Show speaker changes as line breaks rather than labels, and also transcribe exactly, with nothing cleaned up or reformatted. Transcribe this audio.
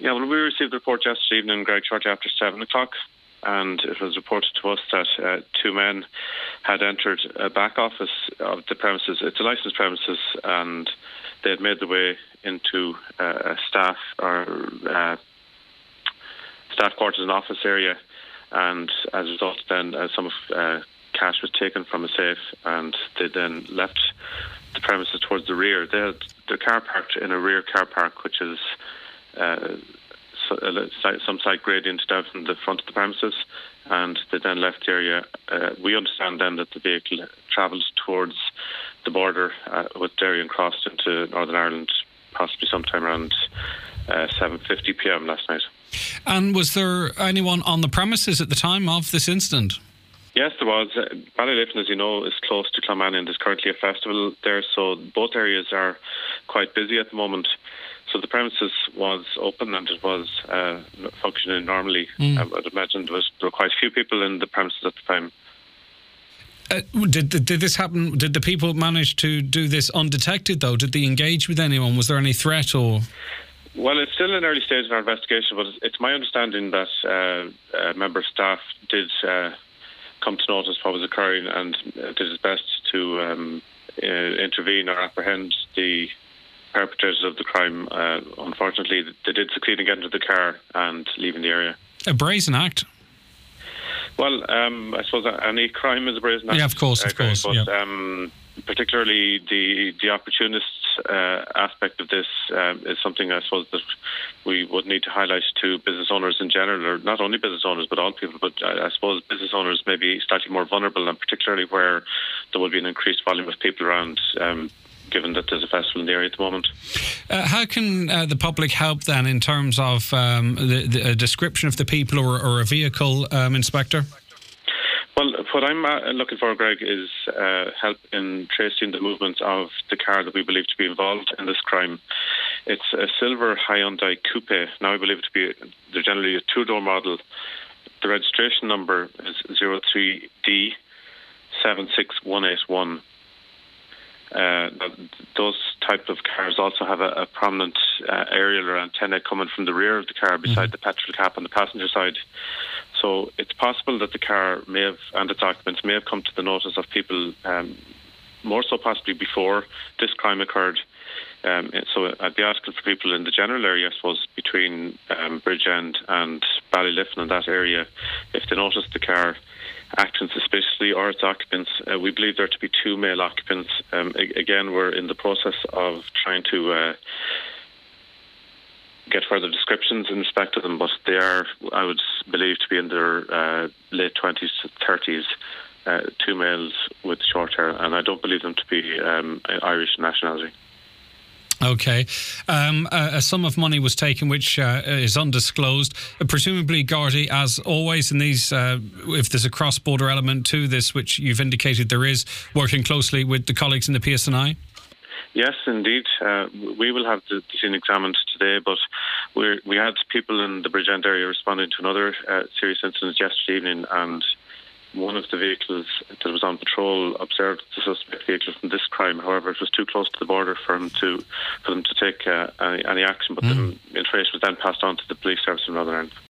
Yeah, well, we received the report yesterday evening, Greg, shortly after seven o'clock, and it was reported to us that uh, two men had entered a back office of the premises. It's a licensed premises, and they had made their way into uh, a staff or uh, staff quarters and office area, and as a result, then uh, some of uh, cash was taken from a safe, and they then left the premises towards the rear. They had their car parked in a rear car park, which is uh, some slight gradient down from the front of the premises, and they then left the area. Uh, we understand then that the vehicle travelled towards the border uh, with Derry and crossed into Northern Ireland, possibly sometime around uh, seven fifty p.m. last night.
And was there anyone on the premises at the time of this incident?
Yes, there was. Uh, Ballyliffin, as you know, is close to Clonmany, and there's currently a festival there, so both areas are quite busy at the moment. So the premises was open and it was uh, functioning normally. Mm. I would imagine there, was, there were quite a few people in the premises at the time.
Uh, did, did did this happen? Did the people manage to do this undetected, though? Did they engage with anyone? Was there any threat or...?
Well, it's still in early stage of our investigation, but it's my understanding that uh, a member of staff did uh, come to notice what was occurring and did his best to um, uh, intervene or apprehend the perpetrators of the crime. Uh, unfortunately, they did succeed in getting into the car and leaving the area.
A brazen act.
Well, um, I suppose any crime is a brazen act.
Yeah, of course, of course.
But
yeah.
um, particularly the the opportunist uh, aspect of this um, is something I suppose that we would need to highlight to business owners in general, or not only business owners but all people. But I, I suppose business owners may be slightly more vulnerable, and particularly where there will be an increased volume of people around. Um, given that there's a festival in the area at the moment.
Uh, how can uh, the public help then in terms of um, the, the a description of the people or, or a vehicle, um, Inspector?
Well, what I'm uh, looking for, Greg, is uh, help in tracing the movements of the car that we believe to be involved in this crime. It's a silver Hyundai Coupe. Now I believe it to be, they're generally a two-door model. The registration number is zero three D seven six one eight one. Uh, those type of cars also have a, a prominent uh, aerial or antenna coming from the rear of the car beside mm-hmm. the petrol cap on the passenger side. So it's possible that the car may have, and its occupants may have come to the notice of people um, more so possibly before this crime occurred. Um, so I'd be asking for people in the general area, I suppose, between um, Bridgend and Ballyliffin in that area, if they notice the car acting suspiciously or its occupants. Uh, we believe there to be two male occupants. Um, a- again, we're in the process of trying to uh, get further descriptions in respect to them, but they are, I would believe, to be in their uh, late twenties to thirties, uh, two males with short hair, and I don't believe them to be um, Irish nationality.
Okay. Um, a, a sum of money was taken which uh, is undisclosed. Uh, presumably, Gardaí, as always in these, uh, if there's a cross-border element to this, which you've indicated there is, working closely with the colleagues in the P S N I?
Yes, indeed. Uh, we will have the scene examined today, but we're, we had people in the Bridgend area responding to another uh, serious incident yesterday evening, and one of the vehicles that was on patrol observed the suspect vehicle from this crime. However, it was too close to the border for him to for them to take uh, any, any action, but mm. the information was then passed on to the police service in Northern Ireland.